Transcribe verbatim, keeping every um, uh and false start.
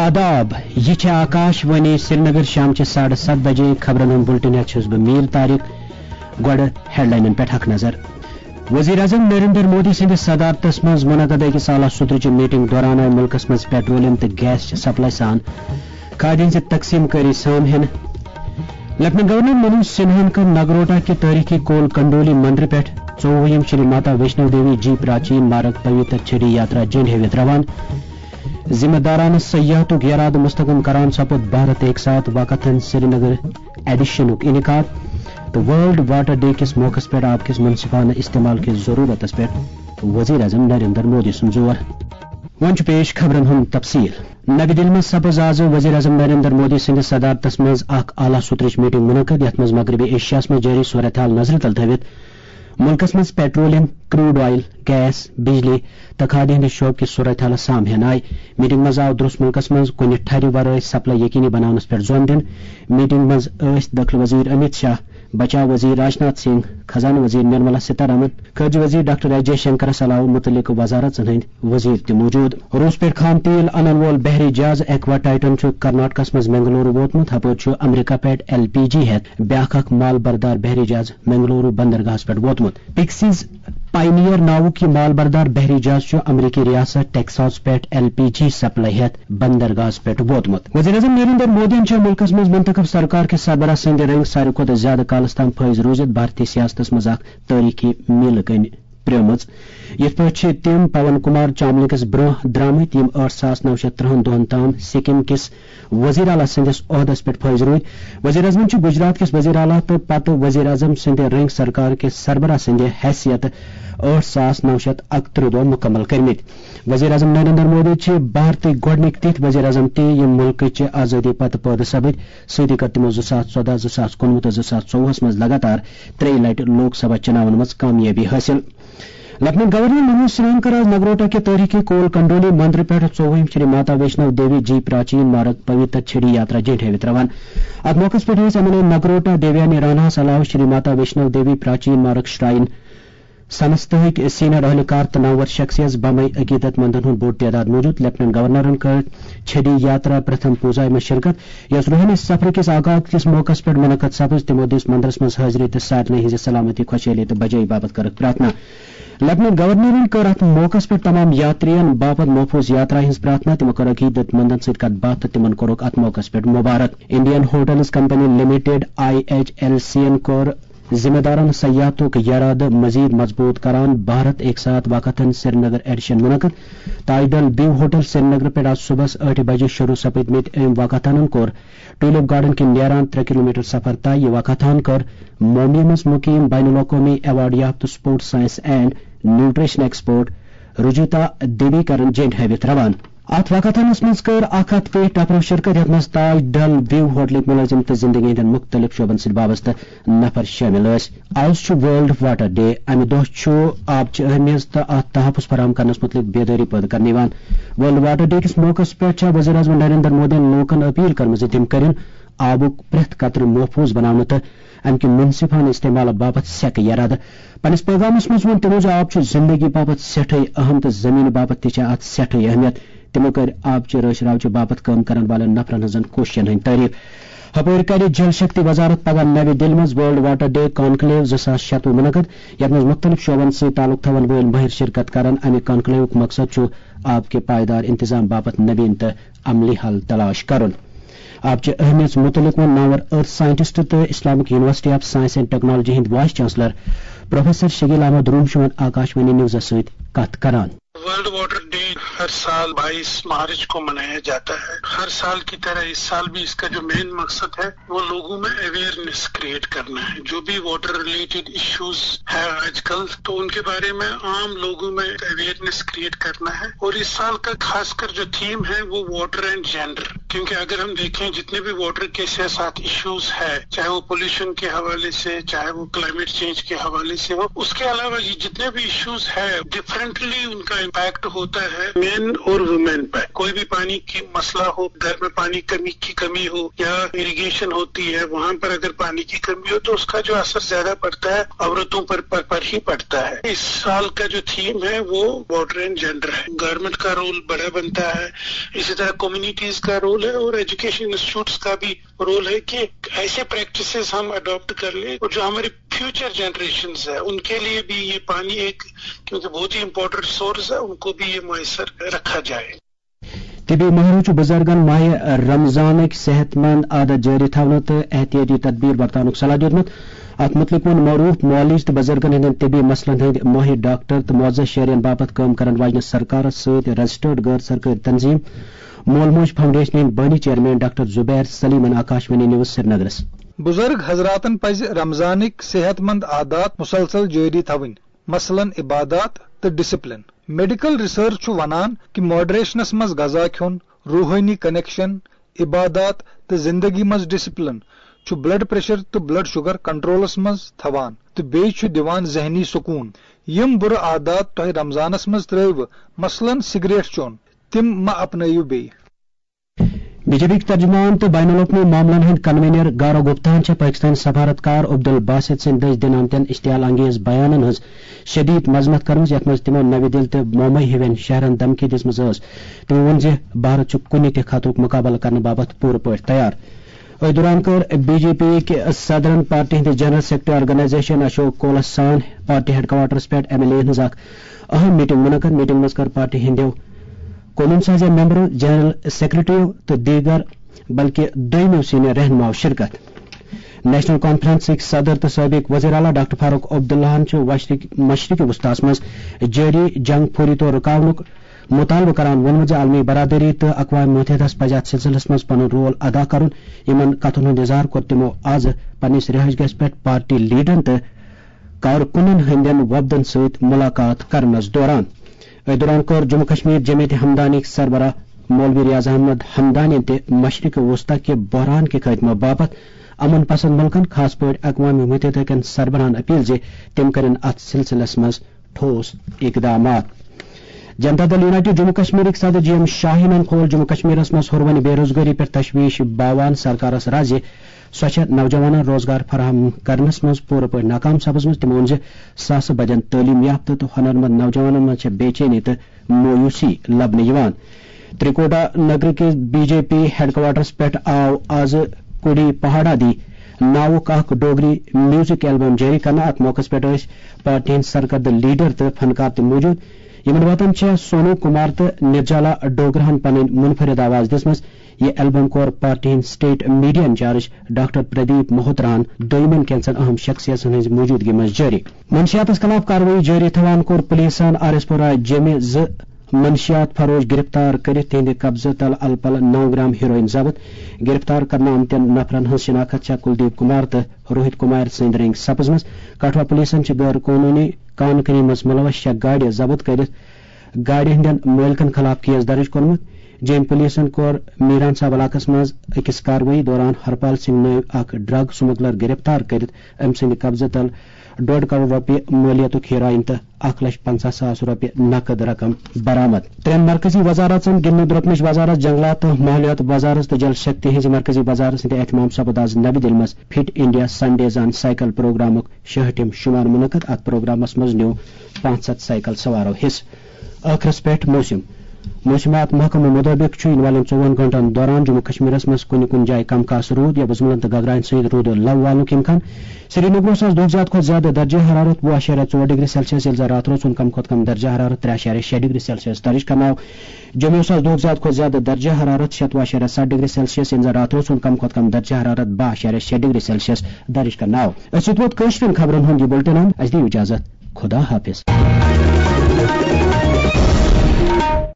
आदाब यह आकाशवाणी श्रीनगर शाम साढ़े सत बजे खबरन हूं बुलेटिन छुस बह मीर तारिक गोड़ हेडलाइन पे अख नजर। वजीर अजम नरेंद्र मोदी सिंध सदारतस मज मुनक़द अकिस आला सुधरच मीटिंग दौरान आय मुल्कस मज पेट्रोलियम तो गैस सप्लाई सान खाद तकसीम करी सामहन। लेफ्टिनेंट गवर्नर मनोज सिन्हा कर नगरोटा के तारीखी कोल कंडोली मंदिर पे चौवहम श्री माता वैष्णो देवी जी प्राचीन मार्ग पवित्र छड़ी यात्रा जंड हेवित रवान। जिम्मेदारान सयाहतुक इराद मुस्तकम करान सपुद भारत एक साथ वक़्तन श्रीनगर एडिशनुक इनकाद तो वर्ल्ड वाटर डे किस मौकस पे आप किस मुनसिफाना इस्तेमाल की जरूरत पे वजीर अजम नरेंद्र मोदी सुन जोर। वन पेश खबरन हुन तफसील। नवी दिल्ली में सपज आज वजीर अजम नरेंद्र मोदी सिंध सदारतस मज अख आला सुतरच मीटिंग मुनक़द यथ मज मगरबी एशियास में जारी सूरत हाल नजर तल थवित मुल्कस मज पेट्रोलियम क्रूड ऑयल गैस बिजली तो खाद हंद शोब की सूरत हाल सामहन आय। मीटिंग मज आव दुरुस्त मुल्कस मज कुन ठहर वर सप्लाई यकीनी बनावनस पे जोन दिन। मीटिंग मज दाखिल वजीर अमित शाह, बचाव वजीर राजनाथ सिंह, खजाना वजीर निर्मला सीतारमन, खर्च वजीर डॉक्टर एस जयशंकर अलावा मुतलिक वजारत हंद वजीर त मौजूद। रूस पे खाम तेल अनन वोल बहरी जहाज एक्वा टाइटन कर्नाटकस मज मंगलुरु वोतमुत हपोर अमरीका पे एल पी जी हेत ब्याख माल बरदार बहरी जहाज मंगलुरु बंदरगाह पे वोतमुत। पिक्सीज पाइनियर नावु की माल बरदार बहरी जहाज अमरीकी रियासत टेक्सास पे एल पी जी सप्लाई हेत बंदरगाह पे वोतमुत। वज़ीर आज़म नरेंद्र मोदी मुल्कस मज मुंतखब सरकार के सरबराह सिंध रंग सारे खुद ज्यादा कालस तम फैज रूजित भारतीय सियासतस मज तारीखी मील कन प्रेमज। यथ पे तम पवन कुमार चामलिंगस ब्रोह द्रामत यम आठ सात नौ शत त्रहन दोहन ताम सिक्किम किस वजीर आला सिंधस ओहदस पे फैज रूद। वजीर अजम गुजरात किस वजीर आला तो पत वजीर अजम सिंध रंग सरकार के सरबराह सिंध हैसियत आठ सात नौ शत अकत्र दो मुकम्मल करमित। वजीर अजम नरेंद्र मोदी भारत गोडनिक तिथ वजीर अजम ती यम मुल्क आजादी पत पैदा सपद सदी कर तमो चौदह जुसास कुनवु तो जुसास चौवहस मज लगातार त्रे लट लोकसभा चुनावन मज कामयाबी हासिल। लेफ्टिनेंट गवर्नर मनोज सिन्हा कर आज नगरोटा के तारीखी कोल कंडोली मंदिर पे चौवहम श्री माता वैष्णो देवी जी प्राचीन मार्ग पवित्र छड़ी यात्रा जंड हेवित रवान। अत मौके पे एमएलए नगरोटा देवयानी राना अलावा श्री माता वैष्णो देवी प्राचीन मार्ग श्राइन संस्थाक सीनियर अहलकार तनावर शख्सियत बमई अकीदत मंदन हूं बोड तादाद मौजूद। लेफ्टिनेंट गवर्नर कर छड़ी यात्रा प्रथम पूजा में शिरकत यस रूहानी सफर किस आगाज किस मौकस पर मुनक़द सपज तमो दिस मंदिरस मज हाजिरी तो सारने हिज सलामती खुशहाली तो बजाई बाबत कर प्रार्थना। लेफ्टिनेंट गवर्नर कर अत मौकस पर तमाम यात्रियन बाबत महफूज यात्रा हिंस प्रार्थना तमो कर अकीदत मंदन सत कत बात तिमन कोरक अत मौकस पर मुबारक। Indian hotels company limited I H L C एन कोर जिम्मेदारान सयाहतुक याराद मजीद मजबूत करान भारत एक साथ वक़्तन श्रीनगर एडिशन मुनक़द। टाइडल व्यू होटल श्रीनगर पे आज सुबह आठ बजे शुरू सपदमित एम वक़्तन कोर टूलिप गार्डन के नियारान त्रे किलोमीटर सफर तय। यह वक़्तन कर मोमियमस मुकीम बैनुल अक़वामी अवार्ड याफ्त sports science and nutrition expert Rujuta देवी करन जंड हेवित रवान। अत वक़्तनस मज कर अख हथ पे टपरो शिरकत यथ मज ताज डल व्यू होटल मुलाजिम तो जिंदगी हंदन मुख्तलिफ शोबन सत वाबस्त नफर शामिल। आज वर्ल्ड वाटर डे अमि दह आब अहमियत तो अत तहफुज फराम करनस मुतलिक बेदारी पैदा करने वर्ल्ड वाटर डे किस मौकस पे वज़ीर आज़म नरेंद्र मोदी लोकन अपील कर तम कर आबुक प्रेथ कतर महफूज बनाने तो अमि मुनसिफान इस्तेमाल बाबत सेक इराद। पनिस पैगामस मज वो तमो आब जिंदगी बाबत सठे अहम तो जमीन बाबत तत सठे अहमियत। तमो कर आब रश राव बाबत काम करन वाले नफरन हजन कोशिशन हंद तारीफ। हपोर कर जल शक्ति वजारत पगह नवी दिल्ली मज वर्ल्ड वाटर डे कॉन्क्लेव जुसास शतवु मुनक़द यथ मज मुख्तलिफ शोबन से ताल्लुक थवन वोल माहिर शिरकत करन। अमि कॉन्क्लेव मकसद आब के पायदार इंतजाम बाबत नवीन तो अमली हल तलाश करन। आब अहमियत मुतलिक नावर अर्थ साइंटिस्ट तो Islamic university of science and technology हिंद vice chancellor professor Shakeel Ahmad रूम आकाशवाणी न्यूज सत कत करान। वर्ल्ड वाटर डे हर साल बाईस मार्च को मनाया जाता है। हर साल की तरह इस साल भी इसका जो मेन मकसद है वो लोगों में अवेयरनेस क्रिएट करना है। जो भी वाटर रिलेटेड इश्यूज है आजकल तो उनके बारे में आम लोगों में अवेयरनेस क्रिएट करना है। और इस साल का खासकर जो थीम है वो वाटर एंड जेंडर کیونکہ اگر ہم دیکھیں جتنے بھی واٹر کے ساتھ ایشوز ہے، چاہے وہ پولوشن کے حوالے سے، چاہے وہ کلائمیٹ چینج کے حوالے سے ہو، اس کے علاوہ یہ جتنے بھی ایشوز ہے ڈفرینٹلی ان کا امپیکٹ ہوتا ہے مین اور وومین پہ. کوئی بھی پانی کی مسئلہ ہو، گھر میں پانی کمی کی کمی ہو یا اریگیشن ہوتی ہے، وہاں پر اگر پانی کی کمی ہو تو اس کا جو اثر زیادہ پڑتا ہے عورتوں پر پر, پر ہی پڑتا ہے. اس سال کا جو تھیم ہے وہ واٹر اینڈ جینڈر ہے. گورنمنٹ کا رول بڑا بنتا ہے، اسی طرح کمیونٹیز کا رول ہے اور ایجوکیشن انسٹیٹیوٹس کا بھی رول ہے کہ ایسے پریکٹسز ہم اڈاپٹ کر لیں اور جو ہمارے فیوچر جنریشنز ہے ان کے لیے بھی یہ پانی ایک کیونکہ بہت ہی امپورٹنٹ سورس ہے، ان کو بھی یہ میسر رکھا جائے. طبی مہروچ بزرگن ماہ رمضان صحت مند عادت جاری تھونہ تو احتیاطی تدبیر برتانک صلاح دیتمت. ات متعلق ون معروف معالج تو بزرگن ہند طبی مسلن ہند ماہر ڈاکٹر تو معزز شہرین باپت کام کرن واجنہ سرکار ست رجسٹرڈ غیر سرکاری تنظیم مول موج فاؤنڈیشن ہند بانی chairman doctor Zubair Saleem Akashvani news سرینگرس. بزرگ حضراتن پز رمضانک صحت مند عادات مسلسل جاری تھون، مثلاً عبادات تو ڈسپلن. میڈیکل ریسرچ ونان کہ ماڈریشنس مز غذا کھون، روحانی کنیکشن، عبادات تو زندگی مز ڈسپلن چھ بلڈ پریشر تو بلڈ شوگر کنٹرولس مز تھوان تو بیچ دیوان ذہنی سکون. یم بر عادات تہ رمضانس مز ترو، مثلاً سگریٹ چون، تم ما اپنائیو بی. بی جے پی ترجمان تو بین الاقوامی معاملن ہند کنوینر گارو گپتاہن پاکستان سفارتکار عبدالباسط سند دس دن آمتین اشتعال انگیز بیانن ہز شدید مذمت کرمز، یت مز تمو نوی دل تو ممبئی ہیوین شہرن دھمکی دژمژ ٲس. تمو ووٚن زِ بھارت چھُ کُنہِ تہِ خطرُک مقابلہٕ کرنہٕ باپتھ پوٗرٕ پٲٹھۍ تیار. أتھۍ دوران کٔر بی جے پی یِکۍ صدرن پارٹی ہٕنٛدِ جنرل سیکرٹری آرگنائزیشن اشوک کولس سان پارٹی ہیڈ کوارٹرس پٮ۪ٹھ ایم ایل اے ہٕنٛز اکھ اہم میٹنگ منعقد. میٹنگ منٛز کٔر پارٹی ہٕنٛدیو قونوٗن سازیا ممبرو، جنرل سیکرٹریو تو دیگر بلکہ دویمو سینئر رہنماؤ شرکت. نیشنل کانفرنسک صدر تو سابق وزیر اعلیٰ ڈاکٹر فاروق عبداللہ مشرقی وسطیٰ مز جاری جنگ فوری طور رکاونک مطالبہ کران وونمت زِ عالمی برادری تو اقوام متحدہ پزِ اتھ سلسلس مز پنن رول ادا کرن. یمن کتھن ہند اظہار کوٚر تمو آز پننس رہائش گاہس پٮ۪ٹھ پارٹی لیڈرن تو کارکنن ہندین وفدن ست ملاقات کرنس دوران. اتھ دوران کور جموں کشمیر جمعیت ہمدانی سربراہ مولوی ریاض احمد ہمدانی تہ مشرق وسطی کے بحران کے خاتمہ باپت امن پسند ملکن خاص پٲٹھۍ اقوام متحدہ کٮ۪ن سربراہن اپیل زِ تم کرن اتھ سلسلس مز ٹھوس اقدامات. جنتا دل یونائٹڈ جموں کشمیرک صدر جی ایم شاہینن کھول جموں کشمیرس مز ہُروٕنہِ بے روزگاری پٮ۪ٹھ تشویش باوان سرکارس راز زِ سۄ چھےٚ نوجوانن روزگار فراہم کرنس مز پوٗرٕ پٲٹھۍ ناکام سپٕزمٕژ. تِمو ووٚن زِ ساسہٕ بجن تعلیٖم یافتہٕ تہٕ ہۄنر مند نوجوانن منٛز چھےٚ بے چینی تہٕ مویوٗسی لبنہٕ یِوان. ترٛکوٹا نگر کِس B J P head quarters پٮ۪ٹھ آو آز کُڑی پہاڑا دی ناوُک اکھ ڈوگری میوزک ایلبم جٲری کرنہٕ. اتھ موقعس پٮ۪ٹھ ٲسۍ پارٹی ہٕنٛدۍ سرکردٕ لیڈر تہٕ فنکار تہِ موجود. یمن وطن چھےٚ سونو کمار تہٕ نرجالا ڈوگرہن پنٕنۍ منفرد آواز دِژمٕژ. یہ ایلبم کوٚر پارٹی ہٕنٛدۍ state media in-charge doctor Pradeep مہوتراہن دویمن کینژن اہم شخصیتن ہٕنٛزِ موجودگی منٛز جٲری. منشیاتس خلاف کاروٲیی جٲری تھاوان کوٚر پُلیٖسن آر ایس پورہ جیمہِ زٕ منشیات فروش گرفتار کٔرِتھ تہنٛدِ قبضہٕ تل الہٕ پلہٕ نو گرام ہیروین ضبط. گرفتار کرنہٕ آمتٮ۪ن نفرن ہٕنٛز شناخت چھےٚ کلدیپ کمار تہٕ روہت کمار سٕنٛدۍ رٔنگۍ سپٕزمٕژ. کٹھوا پُلیٖسن چھِ غٲر قونوٗنی کان کنی منٛز ملوث شےٚ گاڑِ ضبط کٔرِتھ گاڑِ ہٕنٛدٮ۪ن مٲلکن خلاف کیس درج کوٚرمُت. جیٚمۍ پُلیٖسن کوٚر میران صاحب علاقس منٛز أکِس کاروٲیی دوران ہرپال سنگھ نٲوۍ اکھ ڈرگ سمگلر گرفتار کٔرِتھ أمۍ سٕنٛدِ قبضہٕ تل ڈوڑ کروڑ رۄپیہِ مٲلیتُک ہیروین تہٕ اکھ لچھ پنژاہ ساس رۄپیہِ نقد رقم برآمد. ترٛٮ۪ن مرکزی وزارتن گِنٛدنہٕ درٛوٚکنٕچ وزارت، جنگلات تہٕ ماحولیات وزارت تہٕ جل شکتی ہٕنٛزِ مرکزی وزارت سٕنٛدِ اہتمام سپُد آز نوِ دِلہِ منٛز fit India Sundays on cycle پروگرامُک شہٹھِم شُمار منعقد. اتھ پروگرامس منٛز نیوٗ پانٛژھ ہتھ سائیکل سوارو حصہٕ. ٲخرس پٮ۪ٹھ موسم. موسمیات محکمہٕ مُطٲبِق چھُ یِنہٕ والٮ۪ن ژۄوُہن گنٹن دوران جموں کشمیرس منٛز کُنہِ کُنہِ جایہِ کم خاص روٗد یا بُزملن تہٕ گگراین سۭتۍ روٗد لو والنُک اِمکان. سری نگرس آز دۄہ زیادٕ کھۄتہٕ زیادٕ درجہ حرارت وُہ اشاریہ ژور ڈگری سیلسیس، ییٚلہِ زن راتھ روز کم کھۄتہٕ کم درجہ حرارت ترٛےٚ اشاریہ شےٚ ڈگری سیلسیس درج کرنہٕ آو. جموٗوس آز دۄہ زیادٕ کھۄتہٕ زیادٕ درجہ حرارت شتوُہ اشاریہ سَتھ ڈگری سیلسیس، ییٚلہِ زن راتھ روز کم کھۄتہٕ کم درجہ حرارت باہ اشاریہ شےٚ ڈگری سیلسیس درج کرنہٕ آو. أسۍ ووت کٲشرٮ۪ن خبرن ہُنٛد یہِ بُلٹن. اَسہِ دِیِو اِجازت. خدا حافظ.